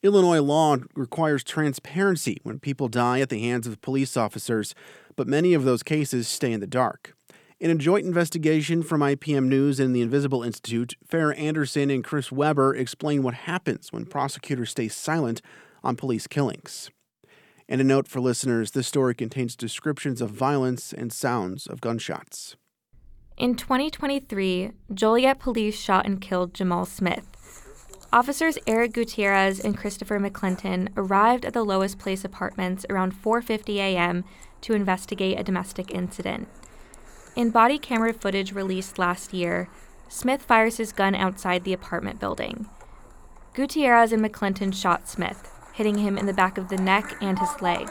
Illinois law requires transparency when people die at the hands of police officers, but many of those cases stay in the dark. In a joint investigation from IPM News and the Invisible Institute, Farrah Anderson and Chris Weber explain what happens when prosecutors stay silent on police killings. And a note for listeners, this story contains descriptions of violence and sounds of gunshots. In 2023, Joliet police shot and killed Jamal Smith. Officers Eric Gutierrez and Christopher McClinton arrived at the Lowest Place Apartments around 4:50 a.m. to investigate a domestic incident. In body camera footage released last year, Smith fires his gun outside the apartment building. Gutierrez and McClinton shot Smith, hitting him in the back of the neck and his leg.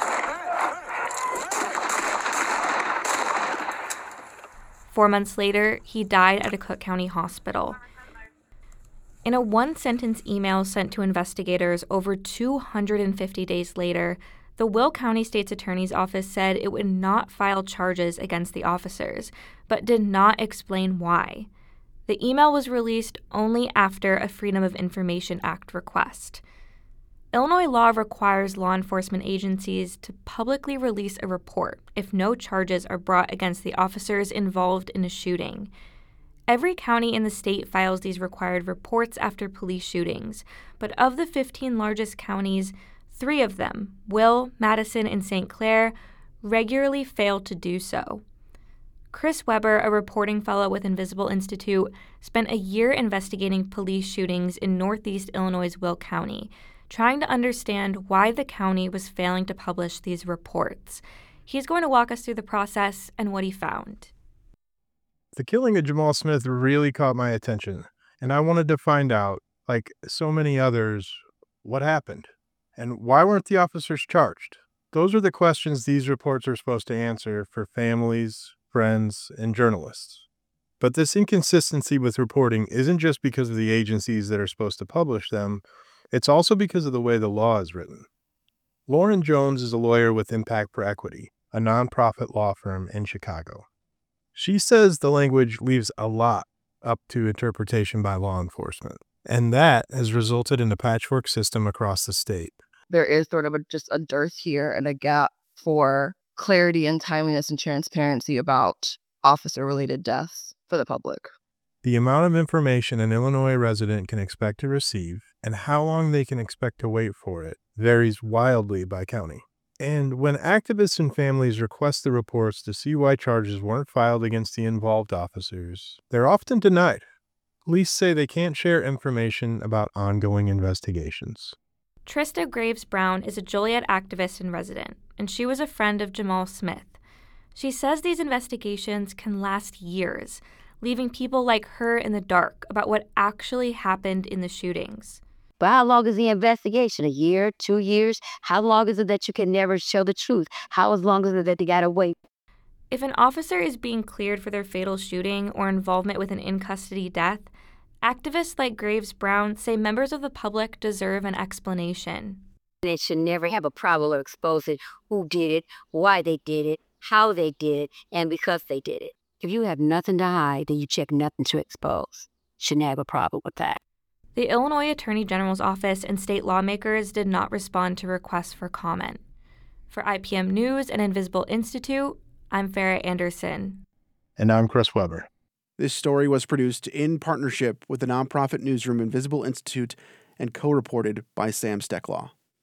Four months later, he died at a Cook County hospital. In a one-sentence email sent to investigators over 250 days later, the Will County State's Attorney's Office said it would not file charges against the officers, but did not explain why. The email was released only after a Freedom of Information Act request. Illinois law requires law enforcement agencies to publicly release a report if no charges are brought against the officers involved in a shooting. Every county in the state files these required reports after police shootings, but of the 15 largest counties, 3 of them, Will, Madison, and St. Clair, regularly fail to do so. Chris Weber, a reporting fellow with Invisible Institute, spent a year investigating police shootings in northeast Illinois' Will County, trying to understand why the county was failing to publish these reports. He's going to walk us through the process and what he found. The killing of Jamal Smith really caught my attention, and I wanted to find out, like so many others, what happened. And why weren't the officers charged? Those are the questions these reports are supposed to answer for families, friends, and journalists. But this inconsistency with reporting isn't just because of the agencies that are supposed to publish them, it's also because of the way the law is written. Lauren Jones is a lawyer with Impact for Equity, a nonprofit law firm in Chicago. She says the language leaves a lot up to interpretation by law enforcement, and that has resulted in a patchwork system across the state. There is sort of just a dearth here and a gap for clarity and timeliness and transparency about officer-related deaths for the public. The amount of information an Illinois resident can expect to receive and how long they can expect to wait for it varies wildly by county. And when activists and families request the reports to see why charges weren't filed against the involved officers, they're often denied. Police say they can't share information about ongoing investigations. Trista Graves Brown is a Joliet activist and resident, and she was a friend of Jamal Smith. She says these investigations can last years, leaving people like her in the dark about what actually happened in the shootings. But how long is the investigation? A year, 2 years? How long is it that you can never show the truth? How long is it that they gotta wait? If an officer is being cleared for their fatal shooting or involvement with an in-custody death, activists like Graves Brown say members of the public deserve an explanation. They should never have a problem of exposing who did it, why they did it, how they did it, and because they did it. If you have nothing to hide, then you check nothing to expose. Shouldn't have a problem with that. The Illinois Attorney General's office and state lawmakers did not respond to requests for comment. For IPM News and Invisible Institute, I'm Farrah Anderson. And I'm Chris Weber. This story was produced in partnership with the nonprofit newsroom Invisible Institute and co-reported by Sam Stecklaw.